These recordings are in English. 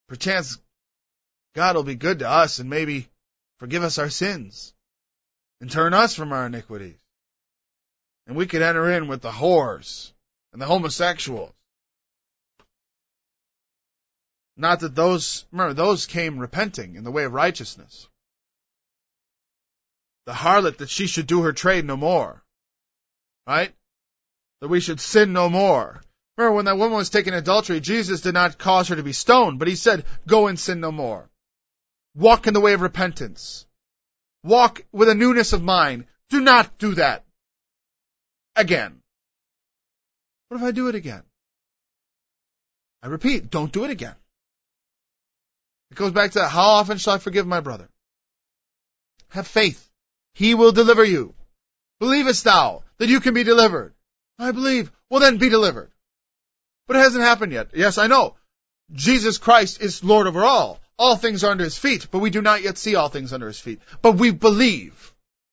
perchance God will be good to us and maybe forgive us our sins and turn us from our iniquities. And we could enter in with the whores and the homosexuals. Not that those came repenting in the way of righteousness. The harlot, that she should do her trade no more. Right? That we should sin no more. Remember, when that woman was taken in adultery, Jesus did not cause her to be stoned, but he said, go and sin no more. Walk in the way of repentance. Walk with a newness of mind. Do not do that again. What if I do it again? I repeat, don't do it again. It goes back to, how often shall I forgive my brother? Have faith. He will deliver you. Believest thou that you can be delivered? I believe. Well, then be delivered. But it hasn't happened yet. Yes, I know. Jesus Christ is Lord over all. All things are under his feet, but we do not yet see all things under his feet. But we believe.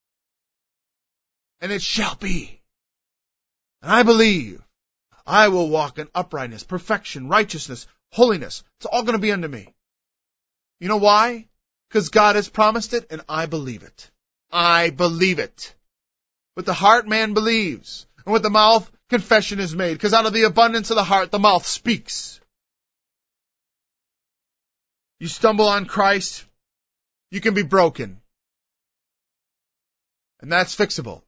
And it shall be. And I believe. I will walk in uprightness, perfection, righteousness, holiness. It's all going to be unto me. You know why? Because God has promised it, and I believe it. I believe it. With the heart man believes, and with the mouth confession is made, because out of the abundance of the heart the mouth speaks. You stumble on Christ, you can be broken. And that's fixable.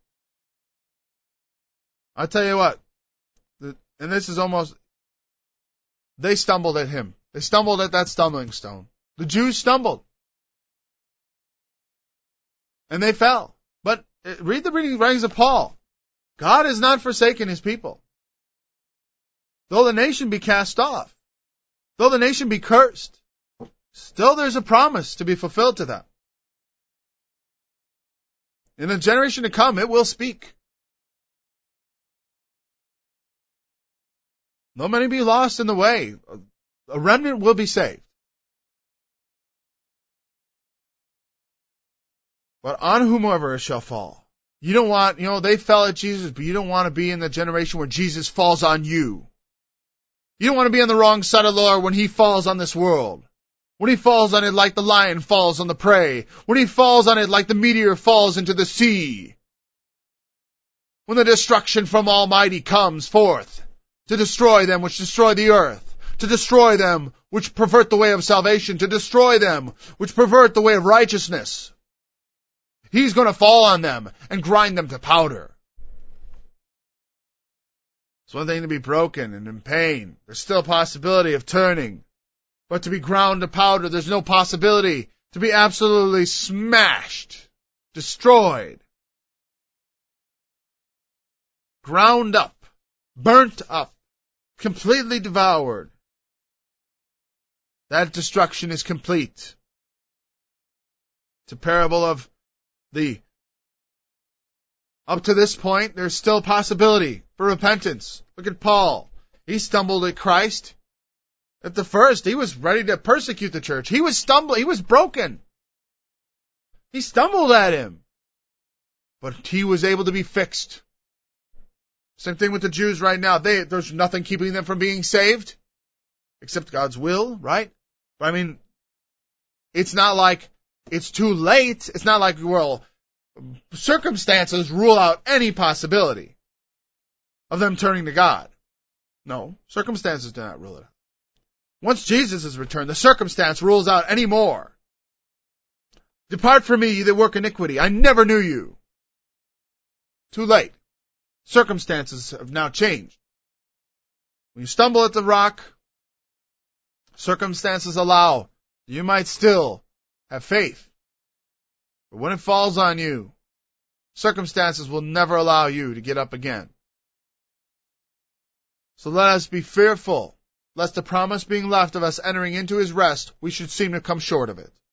I'll tell you what, and this is almost, they stumbled at him. They stumbled at that stumbling stone. The Jews stumbled. And they fell. But read the writings of Paul. God has not forsaken his people. Though the nation be cast off, though the nation be cursed, still there's a promise to be fulfilled to them. In a generation to come, it will speak. Though many be lost in the way, a remnant will be saved. But on whomever it shall fall. You don't want, they fell at Jesus, but you don't want to be in the generation where Jesus falls on you. You don't want to be on the wrong side of the Lord when he falls on this world. When he falls on it like the lion falls on the prey. When he falls on it like the meteor falls into the sea. When the destruction from Almighty comes forth to destroy them which destroy the earth. To destroy them which pervert the way of salvation. To destroy them which pervert the way of righteousness. He's going to fall on them and grind them to powder. It's one thing to be broken and in pain. There's still a possibility of turning. But to be ground to powder, there's no possibility to be absolutely smashed, destroyed, ground up, burnt up, completely devoured. That destruction is complete. It's a parable of up to this point, there's still possibility for repentance. Look at Paul. He stumbled at Christ. At the first, he was ready to persecute the church. He was stumbling. He was broken. He stumbled at him. But he was able to be fixed. Same thing with the Jews right now. There's nothing keeping them from being saved. Except God's will, right? But I mean, it's not like it's too late. It's not like, circumstances rule out any possibility of them turning to God. No, circumstances do not rule it out. Once Jesus has returned, the circumstance rules out any more. Depart from me, ye that work iniquity. I never knew you. Too late. Circumstances have now changed. When you stumble at the rock, circumstances allow. You might still have faith. But when it falls on you, circumstances will never allow you to get up again. So let us be fearful, lest the promise being left of us entering into his rest, we should seem to come short of it.